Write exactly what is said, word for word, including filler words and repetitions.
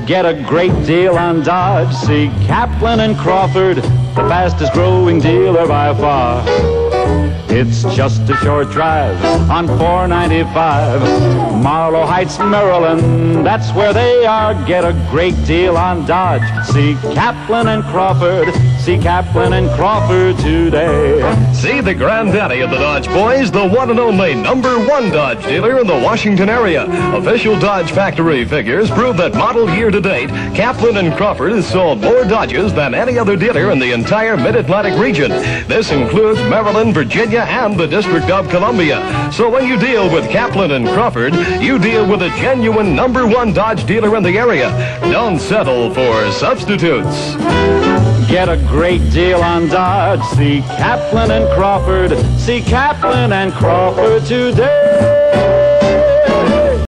Get a great deal on Dodge. See Kaplan and Crawford, the fastest growing dealer by far. It's just a short drive on four ninety-five. Marlow Heights, Maryland, that's where they are. Get a great deal on Dodge. See Kaplan and Crawford. See Kaplan and Crawford today. See the granddaddy of the Dodge boys, the one and only number one Dodge dealer in the Washington area. Official Dodge factory figures prove that model year to date, Kaplan and Crawford has sold more Dodges than any other dealer in the entire Mid-Atlantic region. This includes Maryland, Virginia, and the District of Columbia. So when you deal with Kaplan and Crawford, you deal with a genuine number one Dodge dealer in the area. Don't settle for substitutes. Get a great deal on Dodge. See Kaplan and Crawford. See Kaplan and Crawford today.